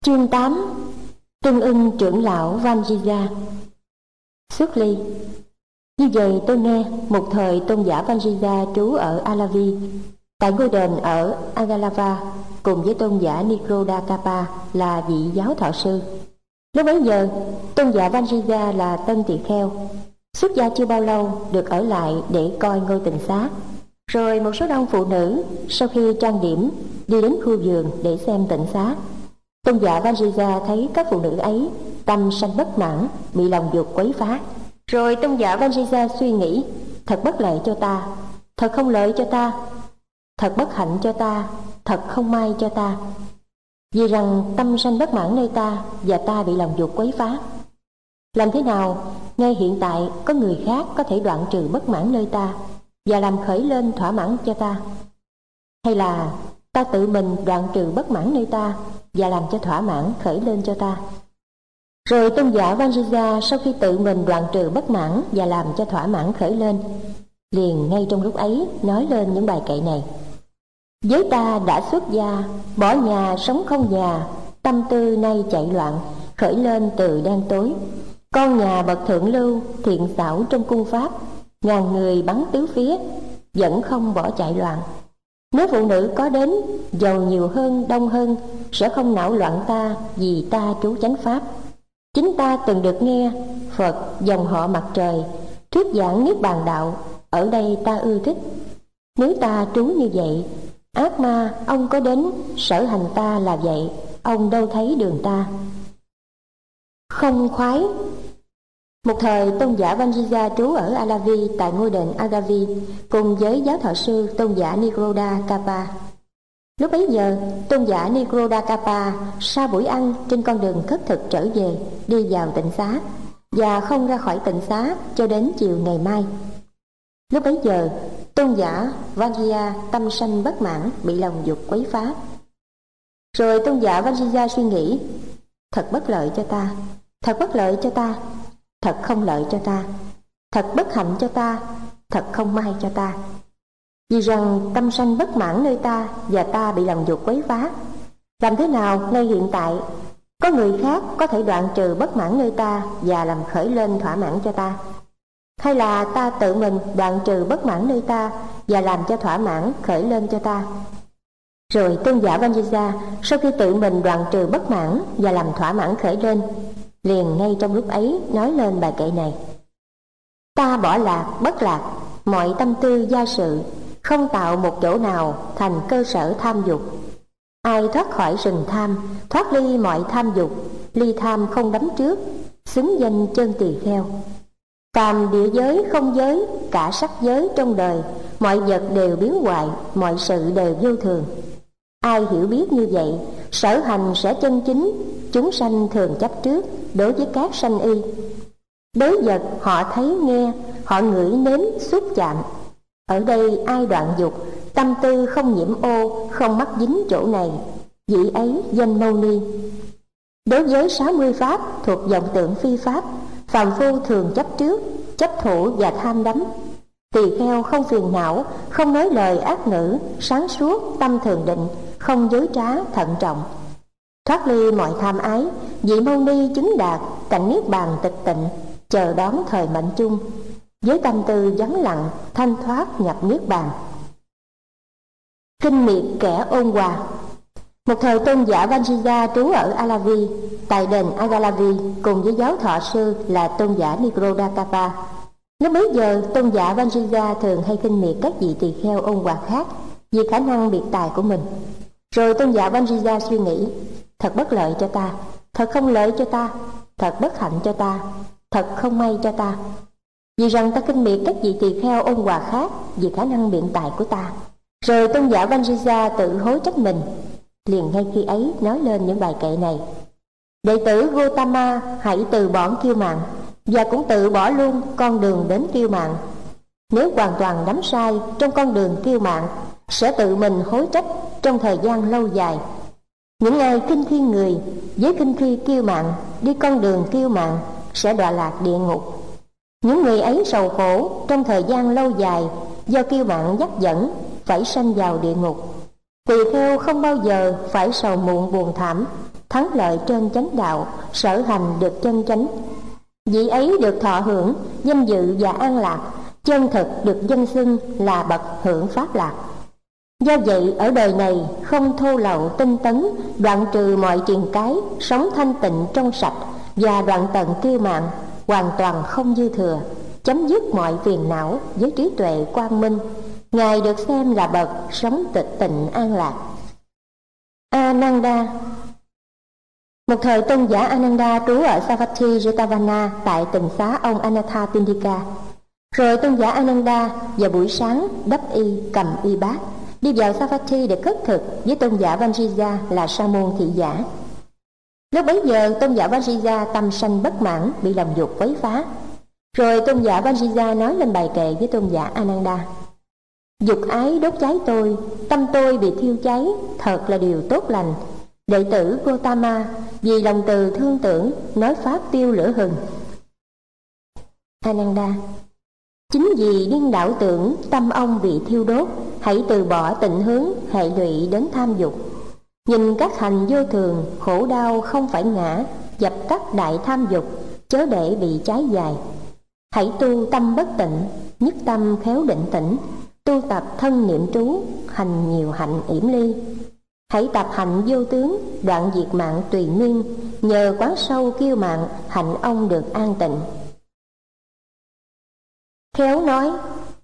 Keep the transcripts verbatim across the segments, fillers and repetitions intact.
Chương tám. Tương ưng trưởng lão Vajrayana. Xuất ly. Như vậy tôi nghe, một thời tôn giả Vajrayana trú ở Alavi, tại ngôi đền ở Agalava, cùng với tôn giả Nikrodakapa là vị giáo thọ sư. Lúc bấy giờ, tôn giả Vajrayana là tân tỳ kheo, xuất gia chưa bao lâu, được ở lại để coi ngôi tịnh xá. Rồi một số đông phụ nữ sau khi trang điểm đi đến khu vườn để xem tịnh xá. Tôn giả Vajrayana thấy các phụ nữ ấy tâm sanh bất mãn, bị lòng dục quấy phá. Rồi tôn giả Vajrayana suy nghĩ, thật bất lợi cho ta, thật không lợi cho ta, thật bất hạnh cho ta, thật không may cho ta. Vì rằng tâm sanh bất mãn nơi ta và ta bị lòng dục quấy phá. Làm thế nào ngay hiện tại có người khác có thể đoạn trừ bất mãn nơi ta và làm khởi lên thỏa mãn cho ta? Hay là ta tự mình đoạn trừ bất mãn nơi ta và làm cho thỏa mãn khởi lên cho ta? Rồi tôn giả Vajrayana sau khi tự mình đoạn trừ bất mãn và làm cho thỏa mãn khởi lên, liền ngay trong lúc ấy nói lên những bài kệ này: Với ta đã xuất gia, bỏ nhà sống không nhà, tâm tư nay chạy loạn, khởi lên từ đen tối. Con nhà bậc thượng lưu, thiện xảo trong cung pháp, ngàn người bắn tứ phía, vẫn không bỏ chạy loạn. Nếu phụ nữ có đến, giàu nhiều hơn, đông hơn, sẽ không não loạn ta, vì ta trú chánh pháp. Chính ta từng được nghe Phật dòng họ mặt trời thuyết giảng niết bàn đạo, ở đây ta ưa thích. Nếu ta trú như vậy, ác ma ông có đến, sở hành ta là vậy, ông đâu thấy đường ta. Không khoái. Một thời tôn giả Vajrayana trú ở Alavi tại ngôi đền Agavi, cùng với giáo thọ sư tôn giả Nikrodakapa. Lúc bấy giờ, tôn giả Nikrodakapa sau buổi ăn trên con đường khất thực trở về, đi vào tịnh xá và không ra khỏi tịnh xá cho đến chiều ngày mai. Lúc bấy giờ, tôn giả Vajrayana tâm sanh bất mãn, bị lòng dục quấy phá. Rồi tôn giả Vajrayana suy nghĩ, thật bất lợi cho ta, thật bất lợi cho ta, thật không lợi cho ta, thật bất hạnh cho ta, thật không may cho ta. Vì rằng tâm sanh bất mãn nơi ta và ta bị lòng dục quấy phá. Làm thế nào ngay hiện tại có người khác có thể đoạn trừ bất mãn nơi ta và làm khởi lên thỏa mãn cho ta? Hay là ta tự mình đoạn trừ bất mãn nơi ta và làm cho thỏa mãn khởi lên cho ta? Rồi tôn giả Vajrayana sau khi tự mình đoạn trừ bất mãn và làm thỏa mãn khởi lên, liền ngay trong lúc ấy nói lên bài kệ này: Ta bỏ lạc bất lạc, mọi tâm tư gia sự, không tạo một chỗ nào thành cơ sở tham dục. Ai thoát khỏi rừng tham, thoát ly mọi tham dục, ly tham không đắm trước, xứng danh chân tỳ kheo. Phàm địa giới không giới, cả sắc giới trong đời, mọi vật đều biến hoại, mọi sự đều vô thường. Ai hiểu biết như vậy, sở hành sẽ chân chính. Chúng sanh thường chấp trước đối với các sanh y. Đối vật họ thấy nghe, họ ngửi nếm xúc chạm. Ở đây ai đoạn dục, tâm tư không nhiễm ô, không mắc dính chỗ này, vị ấy danh Mâu Ni. Đối với sáu mươi pháp thuộc vọng tượng phi pháp, phàm phu thường chấp trước, chấp thủ và tham đắm. Tỳ kheo không phiền não, không nói lời ác ngữ, sáng suốt, tâm thường định, không dối trá, thận trọng. Thoát ly mọi tham ái, vị Mâu Ni chứng đạt cảnh niết bàn tịch tịnh, chờ đón thời mệnh chung, với tâm tư vắng lặng, thanh thoát nhập niết bàn. Khinh miệt kẻ ôn hòa. Một thời tôn giả Vajrayana trú ở Alavi, tại đền Agalavi, cùng với giáo thọ sư là tôn giả Nikrodakapa. Lúc bấy giờ, tôn giả Vajrayana thường hay khinh miệt các vị tỳ kheo ôn hòa khác vì khả năng biệt tài của mình. Rồi tôn giả Vajrayana suy nghĩ, thật bất lợi cho ta, thật không lợi cho ta, thật bất hạnh cho ta, thật không may cho ta. Vì rằng ta khinh miệt các vị tỳ kheo ôn hòa khác vì khả năng biện tài của ta. Rồi tôn giả Vajrayana tự hối trách mình, liền ngay khi ấy nói lên những bài kệ này: Đệ tử Gotama hãy từ bỏ kiêu mạn, và cũng tự bỏ luôn con đường đến kiêu mạn. Nếu hoàn toàn đắm sai trong con đường kiêu mạn, sẽ tự mình hối trách trong thời gian lâu dài. Những ai khinh khi người với khinh khi kiêu mạn đi con đường kiêu mạn sẽ đọa lạc địa ngục. Những người ấy sầu khổ trong thời gian lâu dài do kiêu mạn dắt dẫn, phải sanh vào địa ngục. Tỳ kheo không bao giờ phải sầu muộn buồn thảm, thắng lợi trên chánh đạo, sở hành được chân chánh. Vị ấy được thọ hưởng danh dự và an lạc, chân thực được danh xưng là bậc hưởng pháp lạc. Do vậy ở đời này không thô lậu tinh tấn, đoạn trừ mọi triền cái, sống thanh tịnh trong sạch và đoạn tận kiêu mạn, hoàn toàn không dư thừa, chấm dứt mọi phiền não với trí tuệ quang minh. Ngài được xem là bậc sống tịch tịnh an lạc. Ananda. Một thời tôn giả Ananda trú ở Savatthi Jetavana tại tịnh xá ông Anathapindika. Rồi tôn giả Ananda vào buổi sáng đắp y, cầm y bát, đi vào Savatthi để khất thực với tôn giả Vanjija là sa môn thị giả. Lúc bấy giờ tôn giả Vanjija tâm sanh bất mãn, bị lòng dục quấy phá. Rồi tôn giả Vanjija nói lên bài kệ với tôn giả Ananda: dục ái đốt cháy tôi, tâm tôi bị thiêu cháy, thật là điều tốt lành. Đệ tử Gotama vì lòng từ thương tưởng nói pháp tiêu lửa hừng. Ananda: chính vì điên đảo tưởng tâm ông bị thiêu đốt, hãy từ bỏ tịnh hướng hệ lụy đến tham dục. Nhìn các hành vô thường, khổ đau không phải ngã, dập tắt đại tham dục, chớ để bị cháy dài. Hãy tu tâm bất tịnh, nhất tâm khéo định tĩnh, tu tập thân niệm trú, hành nhiều hạnh yểm ly. Hãy tập hạnh vô tướng, đoạn diệt mạng tùy miên, nhờ quán sâu kiêu mạn, hạnh ông được an tịnh. Khéo nói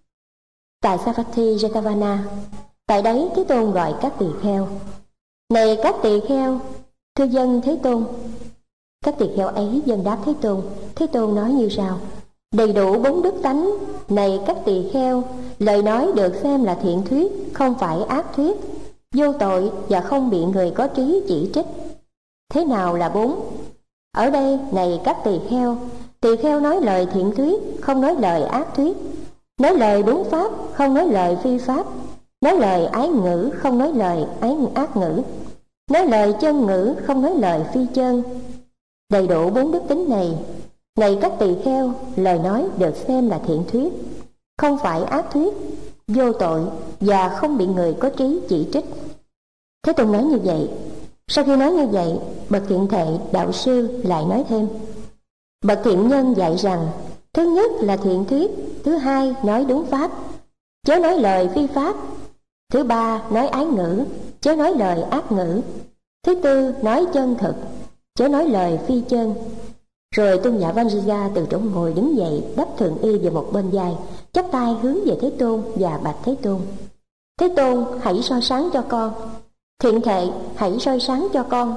tại Savatthi Jetavana, tại đấy Thế Tôn gọi các tỳ kheo: này các tỳ kheo, thưa dân Thế Tôn. Các tỳ kheo ấy dân đáp Thế Tôn. Thế Tôn nói như sau: đầy đủ bốn đức tánh, này các tỳ kheo, lời nói được xem là thiện thuyết, không phải ác thuyết, vô tội và không bị người có trí chỉ trích. Thế nào là bốn? Ở đây, này các tỳ kheo, tỳ kheo nói lời thiện thuyết, không nói lời ác thuyết, nói lời đúng pháp, không nói lời phi pháp, nói lời ái ngữ, không nói lời ái ác ngữ, nói lời chân ngữ, không nói lời phi chân. Đầy đủ bốn đức tính này, này các tỳ kheo, lời nói được xem là thiện thuyết, không phải ác thuyết, vô tội và không bị người có trí chỉ trích. Thế Tôn nói như vậy. Sau khi nói như vậy, bậc thiện thệ đạo sư lại nói thêm: bậc thiện nhân dạy rằng, thứ nhất là thiện thuyết, thứ hai nói đúng pháp, chớ nói lời phi pháp, thứ ba nói ái ngữ, chớ nói lời ác ngữ, thứ tư nói chân thực, chớ nói lời phi chân. Rồi tôn giả Vanjija từ chỗ ngồi đứng dậy, đắp thượng y vào một bên vai, chắp tay hướng về Thế Tôn và bạch Thế Tôn: Thế Tôn, hãy soi sáng cho con. Thiện thệ, hãy soi sáng cho con.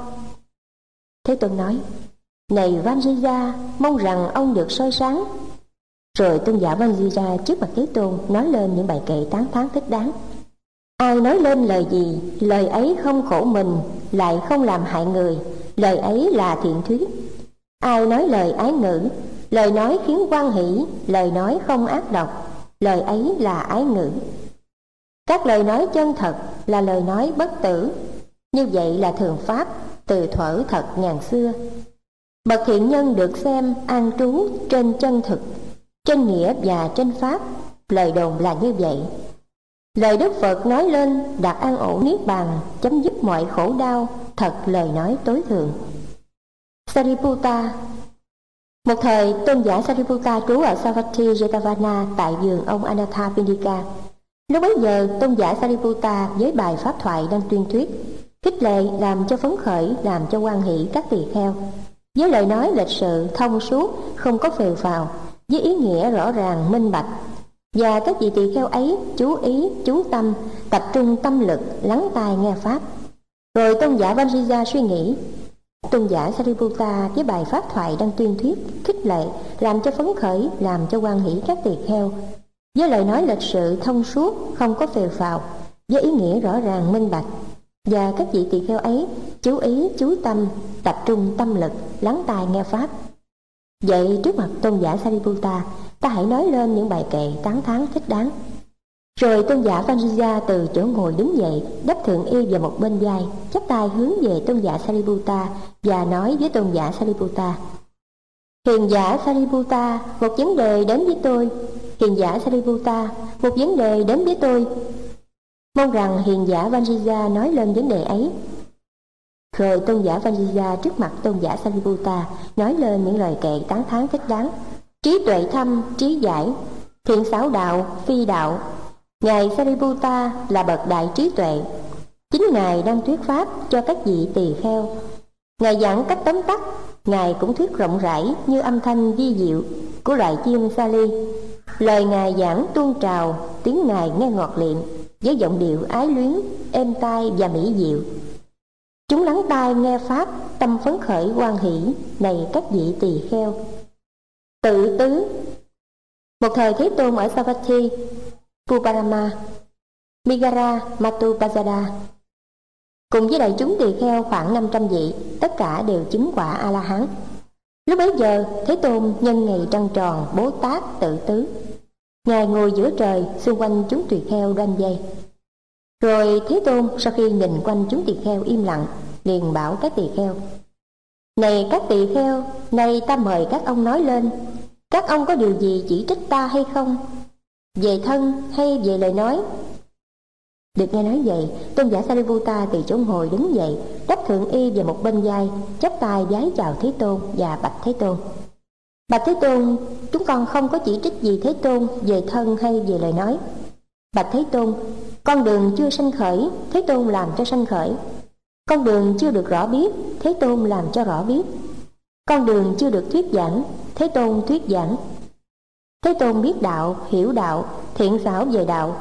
Thế Tôn nói: này Vanjija, mong rằng ông được soi sáng. Rồi tôn giả Vanjija trước mặt Thế Tôn nói lên những bài kệ tán thán thích đáng. Ai nói lên lời gì, lời ấy không khổ mình, lại không làm hại người, lời ấy là thiện thuyết. Ai nói lời ái ngữ, lời nói khiến hoan hỷ, lời nói không ác độc, lời ấy là ái ngữ. Các lời nói chân thật là lời nói bất tử, như vậy là thường pháp, từ thuở thật ngàn xưa. Bậc thiện nhân được xem an trú trên chân thực, trên nghĩa và trên pháp, lời đồn là như vậy. Lời Đức Phật nói lên đạt an ổn niết bàn, chấm dứt mọi khổ đau, thật lời nói tối thượng. Sariputta. Một thời tôn giả Sariputta trú ở Savatthi Jetavana tại vườn ông Anathapindika. Lúc bấy giờ tôn giả Sariputta với bài pháp thoại đang tuyên thuyết, khích lệ làm cho phấn khởi, làm cho hoan hỷ các tỳ kheo, với lời nói lịch sự thông suốt, không có phều phào, với ý nghĩa rõ ràng minh bạch. Và các vị tỳ kheo ấy chú ý, chú tâm, tập trung tâm lực, lắng tai nghe pháp. Rồi tôn giả Vanjija suy nghĩ, tôn giả Sariputta với bài pháp thoại đang tuyên thuyết, khích lệ, làm cho phấn khởi, làm cho hoan hỷ các tỳ kheo, với lời nói lịch sự thông suốt, không có phều phào, với ý nghĩa rõ ràng minh bạch. Và các vị tỳ kheo ấy chú ý, chú tâm, tập trung tâm lực, lắng tai nghe pháp. Vậy trước mặt tôn giả Sariputta, ta hãy nói lên những bài kệ tán thán thích đáng. Rồi tôn giả Vanjija từ chỗ ngồi đứng dậy, đắp thượng y vào một bên vai, chắp tay hướng về tôn giả Sariputta và nói với tôn giả Sariputta: hiền giả Sariputta, một vấn đề đến với tôi. Hiền giả Sariputta, một vấn đề đến với tôi. Mong rằng hiền giả Vanjija nói lên vấn đề ấy. Rồi tôn giả Vanjija trước mặt tôn giả Sariputta nói lên những lời kệ tán thán thích đáng: trí tuệ thâm, trí giải, thiện xảo đạo, phi đạo. Ngài Sariputta là bậc đại trí tuệ. Chính Ngài đang thuyết pháp cho các vị tỳ kheo. Ngài giảng cách tóm tắt, Ngài cũng thuyết rộng rãi như âm thanh vi diệu của loài chim sa ly. Lời Ngài giảng tuôn trào, tiếng Ngài nghe ngọt liệm, với giọng điệu ái luyến, êm tai và mỹ diệu. Chúng lắng tai nghe pháp, tâm phấn khởi hoan hỷ. Này các vị tỳ kheo! Tự tứ. Một thời Thế Tôn ở Savatthi, Puparama, Migara, Matupajada, cùng với đại chúng tỳ kheo khoảng năm trăm vị, tất cả đều chứng quả A-la-hán. Lúc bấy giờ, Thế Tôn nhân ngày trăng tròn Bố Tát tự tứ. Ngài ngồi giữa trời, xung quanh chúng tỳ kheo đoanh vây. Rồi Thế Tôn sau khi nhìn quanh chúng tỳ kheo im lặng, liền bảo các tỳ kheo: Này các tỳ kheo, nay ta mời các ông nói lên. Các ông có điều gì chỉ trích ta hay không? Về thân hay về lời nói? Được nghe nói vậy, tôn giả Sariputta từ chỗ ngồi đứng dậy, đắp thượng y về một bên vai, chắp tay vái chào Thế Tôn và bạch Thế Tôn: Bạch Thế Tôn, chúng con không có chỉ trích gì Thế Tôn về thân hay về lời nói. Bạch Thế Tôn, con đường chưa sanh khởi, Thế Tôn làm cho sanh khởi. Con đường chưa được rõ biết, Thế Tôn làm cho rõ biết. Con đường chưa được thuyết giảng, Thế Tôn thuyết giảng. Thế Tôn biết đạo, hiểu đạo, thiện xảo về đạo.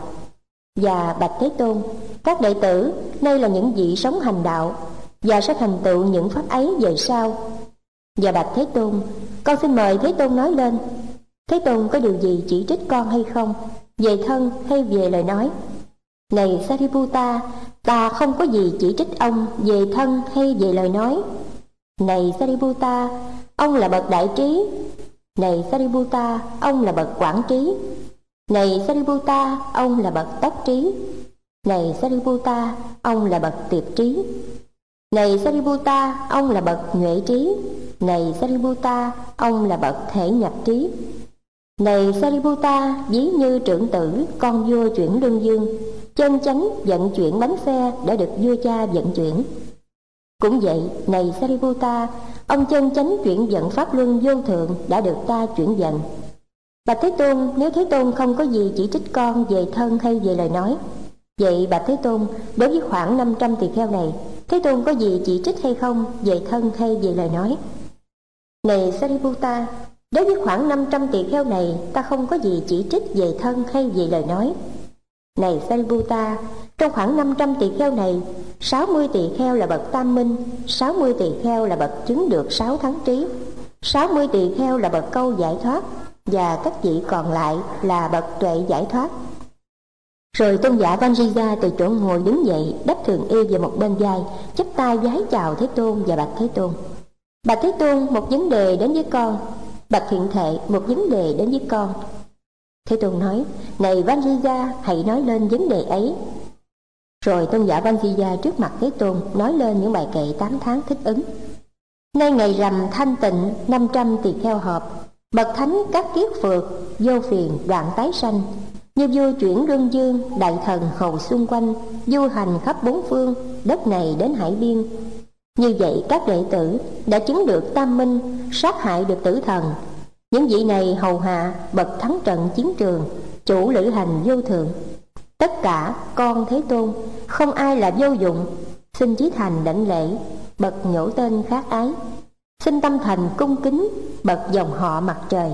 Và bạch Thế Tôn, các đệ tử nay là những vị sống hành đạo và sẽ thành tựu những pháp ấy về sau. Và bạch Thế Tôn, con xin mời Thế Tôn nói lên. Thế Tôn có điều gì chỉ trích con hay không, về thân hay về lời nói? Này Sariputta, ta không có gì chỉ trích ông về thân hay về lời nói. Này Sariputta, ông là bậc đại trí. Này Sariputta, ông là bậc quảng trí. Này Sariputta, ông là bậc tốc trí. Này Sariputta, ông là bậc tiệp trí. Này Sariputta, ông là bậc nhuệ trí. Này Sariputta, ông là bậc thể nhập trí. Này Sariputta, ví như trưởng tử, con vua chuyển lương dương, chân chánh vận chuyển bánh xe đã được vua cha vận chuyển. Cũng vậy, này Sariputta, ông chân chánh chuyển vận pháp luân vô thượng đã được ta chuyển vận. Bạch Thế Tôn, nếu Thế Tôn không có gì chỉ trích con về thân hay về lời nói, vậy bạch Thế Tôn, đối với khoảng năm trăm tỳ kheo này, Thế Tôn có gì chỉ trích hay không về thân hay về lời nói? Này Sariputta, đối với khoảng năm trăm tỳ kheo này, ta không có gì chỉ trích về thân hay về lời nói. Này Sariputta, trong khoảng năm trăm tỳ kheo này, sáu mươi tỳ kheo là bậc tam minh, sáu mươi tỳ kheo là bậc chứng được sáu thắng trí, sáu mươi tỳ kheo là bậc câu giải thoát, và các vị còn lại là bậc tuệ giải thoát. Rồi tôn giả Vanjija từ chỗ ngồi đứng dậy, đắp thường y về một bên vai, chắp tay vái chào Thế Tôn và bạch Thế Tôn: Bạch Thế Tôn, một vấn đề đến với con. Bạch Thiện Thệ, một vấn đề đến với con. Thế Tôn nói: Này Vanjija, hãy nói lên vấn đề ấy. Rồi tôn giả Vanjija trước mặt Thế Tôn nói lên những bài kệ tán thán thích ứng. Nay ngày rằm thanh tịnh, năm trăm tỳ kheo họp, bậc thánh các kiết phượt, vô phiền đoạn tái sanh, như vua chuyển lương dương, đại thần hầu xung quanh, du hành khắp bốn phương, đất này đến hải biên. Như vậy các đệ tử đã chứng được tam minh, sát hại được tử thần. Những vị này hầu hạ bậc thắng trận chiến trường, chủ lữ hành vô thượng. Tất cả con Thế Tôn, không ai là vô dụng. Xin chí thành đảnh lễ, bậc nhổ tên khác ái. Xin tâm thành cung kính, bậc dòng họ mặt trời.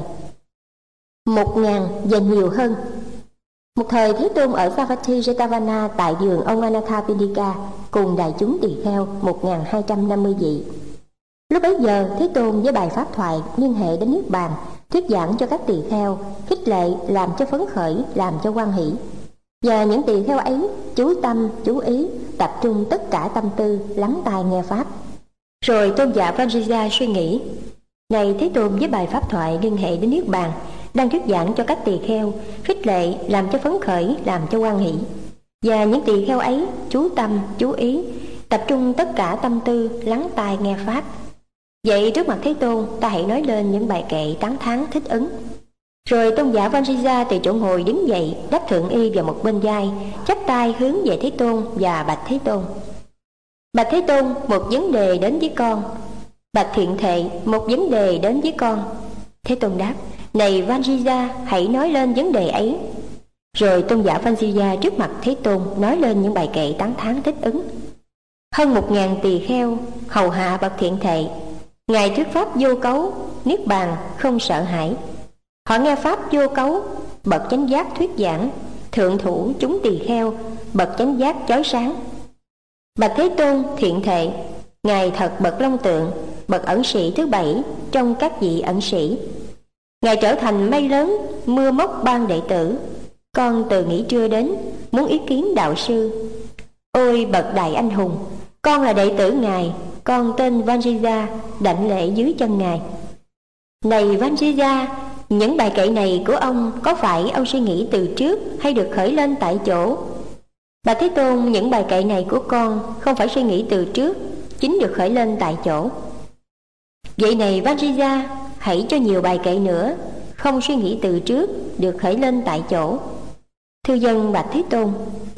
Một ngàn và nhiều hơn. Một thời Thế Tôn ở Savatthi Jetavana tại vườn ông Anathapindika cùng đại chúng tỳ kheo một ngàn hai trăm năm mươi vị. Lúc bấy giờ Thế Tôn với bài pháp thoại liên hệ đến Niết Bàn, thuyết giảng cho các tỳ kheo, khích lệ làm cho phấn khởi, làm cho hoan hỷ. Và những tỳ kheo ấy chú tâm, chú ý, tập trung tất cả tâm tư, lắng tai nghe pháp. Rồi tôn giả Vanjija suy nghĩ: Này Thế Tôn với bài pháp thoại liên hệ đến Niết Bàn, đang thuyết giảng cho các tỳ kheo, khích lệ, làm cho phấn khởi, làm cho hoan hỷ. Và những tỳ kheo ấy chú tâm, chú ý, tập trung tất cả tâm tư, lắng tai nghe pháp. Vậy trước mặt Thế Tôn, ta hãy nói lên những bài kệ tán thán thích ứng. Rồi tôn giả Vanjija từ chỗ ngồi đứng dậy, đắp thượng y vào một bên vai, chắp tay hướng về Thế Tôn và bạch Thế Tôn: Bạch Thế Tôn, một vấn đề đến với con. Bạch Thiện Thệ, một vấn đề đến với con. Thế Tôn đáp: Này Vanjija, hãy nói lên vấn đề ấy. Rồi tôn giả Vanjija trước mặt Thế Tôn nói lên những bài kệ tán thán thích ứng. Hơn một ngàn tỳ kheo hầu hạ Bậc Thiện Thệ. Ngài thuyết pháp vô cấu, niết bàn không sợ hãi. Họ nghe pháp vô cấu, bậc chánh giác thuyết giảng, thượng thủ chúng tỳ kheo, bậc chánh giác chói sáng. Bạch Thế Tôn Thiện Thệ, Ngài thật bậc long tượng, bậc ẩn sĩ thứ bảy trong các vị ẩn sĩ. Ngài trở thành mây lớn, mưa móc ban đệ tử. Con từ nghỉ trưa đến, muốn ý kiến đạo sư. Ôi bậc đại anh hùng, con là đệ tử Ngài, con tên Vanjija, đảnh lễ dưới chân Ngài. Này Vanjija, những bài kệ này của ông có phải ông suy nghĩ từ trước hay được khởi lên tại chỗ? Bạch Thế Tôn, những bài kệ này của con không phải suy nghĩ từ trước, chính được khởi lên tại chỗ. Vậy này Vanjija, hãy cho nhiều bài kệ nữa, không suy nghĩ từ trước, được khởi lên tại chỗ. Thưa dân bạch Thế Tôn.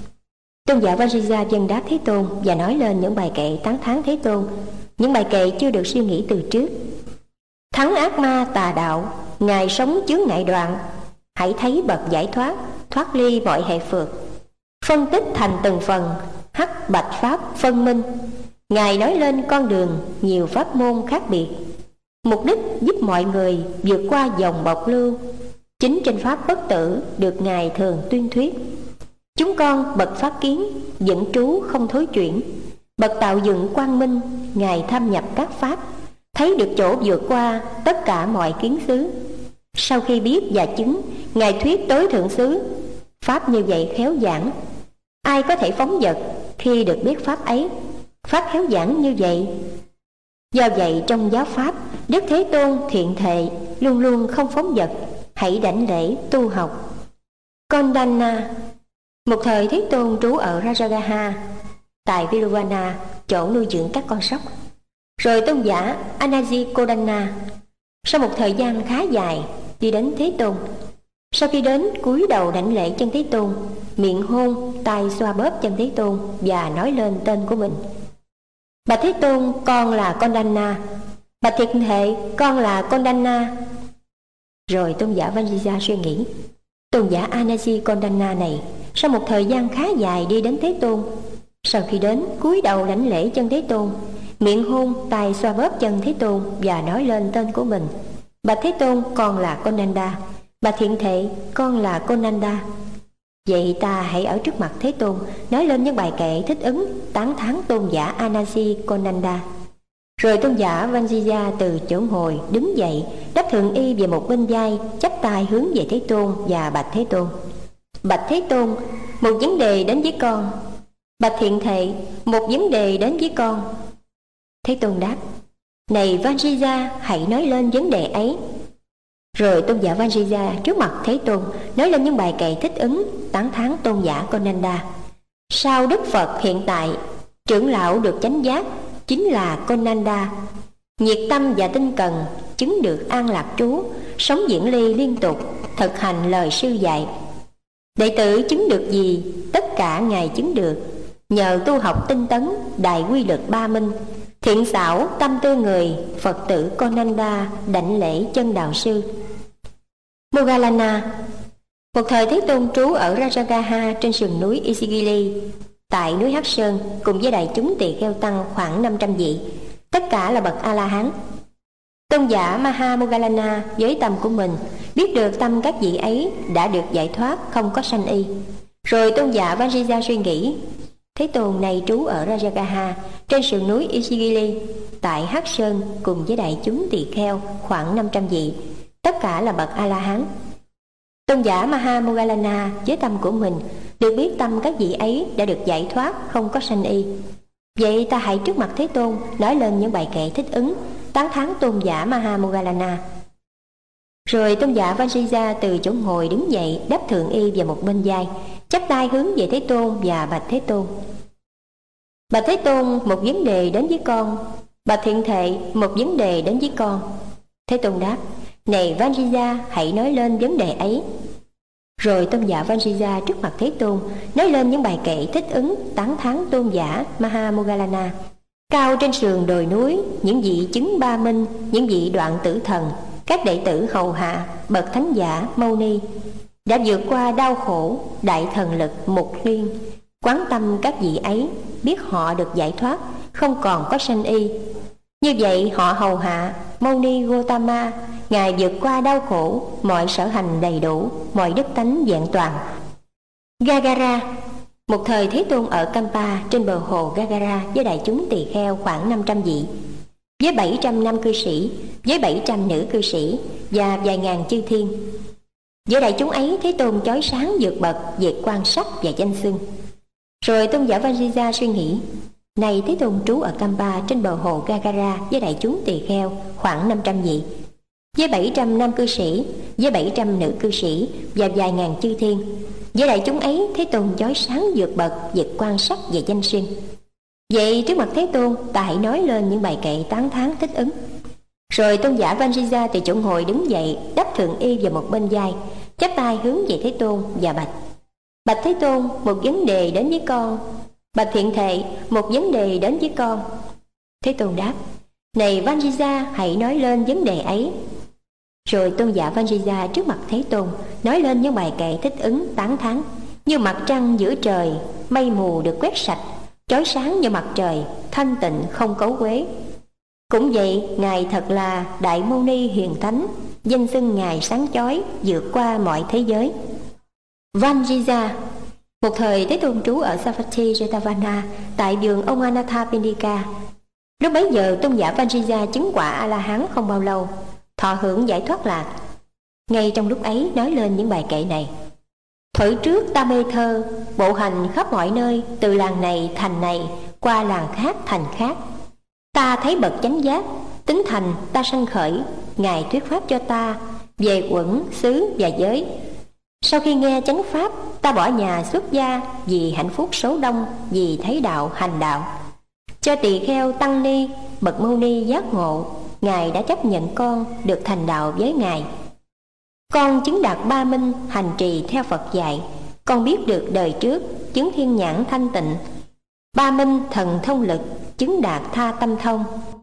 Tôn giả Vanjija dân đáp Thế Tôn và nói lên những bài kệ tán thán Thế Tôn, những bài kệ chưa được suy nghĩ từ trước. Thắng ác ma tà đạo, Ngài sống chướng ngại đoạn. Hãy thấy bậc giải thoát, thoát ly mọi hệ phược. Phân tích thành từng phần, hắc bạch pháp phân minh. Ngài nói lên con đường nhiều pháp môn khác biệt, mục đích giúp mọi người vượt qua dòng bọc lưu. Chính trên pháp bất tử được Ngài thường tuyên thuyết. Chúng con bậc pháp kiến, dẫn trú không thối chuyển. Bậc tạo dựng quang minh, Ngài thâm nhập các pháp, thấy được chỗ vượt qua tất cả mọi kiến xứ. Sau khi biết và chứng, Ngài thuyết tối thượng xứ. Pháp như vậy khéo giảng, ai có thể phóng dật khi được biết pháp ấy. Pháp khéo giảng như vậy. Do vậy trong giáo pháp, Đức Thế Tôn Thiện Thệ luôn luôn không phóng dật, hãy đảnh lễ tu học. Kondana. Một thời Thế Tôn trú ở Rajagaha tại Viluvana, chỗ nuôi dưỡng các con sóc. Rồi tôn giả Anajikodana sau một thời gian khá dài đi đến Thế Tôn. Sau khi đến, cúi đầu đảnh lễ chân Thế Tôn, miệng hôn, tay xoa bóp chân Thế Tôn và nói lên tên của mình. Bạch Thế Tôn, con là Kondana. Bạch Thiện Thệ, con là Kondana. Rồi tôn giả Vanjija suy nghĩ, tôn giả Anajikodana này sau một thời gian khá dài đi đến Thế Tôn. Sau khi đến, cúi đầu đảnh lễ chân Thế Tôn, miệng hôn, tay xoa bóp chân Thế Tôn và nói lên tên của mình. Bạch Thế Tôn, con là Konanda. Bạch Thiện Thệ, con là Konanda. Vậy ta hãy ở trước mặt Thế Tôn nói lên những bài kệ thích ứng tán thán tôn giả Anajikodana. Rồi tôn giả Vanjija từ chỗ ngồi đứng dậy, đắp thượng y về một bên vai, chắp tay hướng về Thế Tôn và bạch Thế Tôn. Bạch Thế Tôn, một vấn đề đến với con. Bạch Thiện Thệ, một vấn đề đến với con. Thế Tôn đáp: Này Vanjija, hãy nói lên vấn đề ấy. Rồi tôn giả Vanjija trước mặt Thế Tôn nói lên những bài kệ thích ứng tán thán tôn giả Konanda. Sau Đức Phật hiện tại, trưởng lão được chánh giác chính là Konanda. Nhiệt tâm và tinh cần, chứng được an lạc trú, sống diễn ly liên tục, thực hành lời sư dạy. Đệ tử chứng được gì, tất cả Ngài chứng được, nhờ tu học tinh tấn, đại quy lực ba minh, thiện xảo tâm tư người, Phật tử Konanda đảnh lễ chân đạo sư. Moggallana. Một thời Thế Tôn trú ở Rajagaha trên sườn núi Isigili, tại núi Hắc Sơn, cùng với đại chúng tỳ kheo tăng khoảng năm trăm vị, tất cả là bậc A-la-hán. Tôn giả Maha Moggallana với tâm của mình biết được tâm các vị ấy đã được giải thoát, không có sanh y. Rồi tôn giả Vanjija suy nghĩ, Thế Tôn này trú ở Rajagaha trên sườn núi Isigili tại Hắc Sơn cùng với đại chúng tỳ kheo khoảng năm trăm vị, tất cả là bậc A-la-hán. Tôn giả Maha Moggallana với tâm của mình được biết tâm các vị ấy đã được giải thoát, không có sanh y. Vậy ta hãy trước mặt Thế Tôn nói lên những bài kệ thích ứng tán thán tôn giả Maha Moggallana. Rồi tôn giả Vanjija từ chỗ ngồi đứng dậy, đắp thượng y vào một bên vai, chắp tay hướng về Thế Tôn và bạch Thế Tôn. Bạch Thế Tôn, một vấn đề đến với con. Bạch Thiện Thệ, một vấn đề đến với con. Thế Tôn đáp: Này Vanjija, hãy nói lên vấn đề ấy. Rồi tôn giả Vanjija trước mặt Thế Tôn nói lên những bài kệ thích ứng tán thán tôn giả Maha Moggallana. Cao trên sườn đồi núi, những vị chứng ba minh, những vị đoạn tử thần, các đệ tử hầu hạ bậc thánh giả Mâu Ni đã vượt qua đau khổ, đại thần lực mục liên, quán tâm các vị ấy, biết họ được giải thoát, không còn có sanh y. Như vậy họ hầu hạ Mâu Ni Gotama, ngài vượt qua đau khổ, mọi sở hành đầy đủ, mọi đức tánh vẹn toàn. Gagara. Một thời Thế Tôn ở Kampa trên bờ hồ Gagara với đại chúng tỳ kheo khoảng năm trăm vị, với bảy trăm nam cư sĩ, với bảy trăm nữ cư sĩ và vài ngàn chư thiên. Với đại chúng ấy, Thế Tôn chói sáng vượt bậc về quan sắc và danh xưng. Rồi tôn giả Vajrayana suy nghĩ: này Thế Tôn trú ở Kampa trên bờ hồ Gagara với đại chúng tỳ kheo khoảng năm trăm vị, với bảy trăm nam cư sĩ, với bảy trăm nữ cư sĩ và vài ngàn chư thiên. Với đại chúng ấy, Thế Tôn chói sáng vượt bậc về quan sắc và danh xưng. Vậy trước mặt Thế Tôn, ta hãy nói lên những bài kệ tán thán thích ứng. Rồi tôn giả Vajrayana từ chỗ ngồi đứng dậy, đắp thượng y vào một bên vai, chắp tay hướng về Thế Tôn và bạch: bạch Thế Tôn, một vấn đề đến với con. Bạch Thiện Thệ, một vấn đề đến với con. Thế Tôn đáp: này Vajrayana, hãy nói lên vấn đề ấy. Rồi tôn giả Vajrayana trước mặt Thế Tôn nói lên những bài kệ thích ứng tán thán: như mặt trăng giữa trời, mây mù được quét sạch, chói sáng như mặt trời, thanh tịnh không cấu quế. Cũng vậy, ngài thật là đại mâu ni hiền thánh, danh xưng ngài sáng chói vượt qua mọi thế giới. Vajrayana. Một thời Thế Tôn trú ở Savatthi Jetavana tại vườn ông Anathapindika. Lúc bấy giờ tôn giả Vajrayana chứng quả A La Hán không bao lâu, thọ hưởng giải thoát lạc. Ngay trong lúc ấy nói lên những bài kệ này: thuở trước ta mê thơ, bộ hành khắp mọi nơi, từ làng này thành này, qua làng khác thành khác. Ta thấy bậc chánh giác, tính thành ta sanh khởi, ngài thuyết pháp cho ta về uẩn, xứ và giới. Sau khi nghe chánh pháp, ta bỏ nhà xuất gia vì hạnh phúc số đông, vì thấy đạo hành đạo. Cho tỳ kheo tăng ni, bậc mâu ni giác ngộ, ngài đã chấp nhận con được thành đạo với ngài. Con chứng đạt ba minh, hành trì theo Phật dạy. Con biết được đời trước, chứng thiên nhãn thanh tịnh, ba minh thần thông lực, chứng đạt tha tâm thông.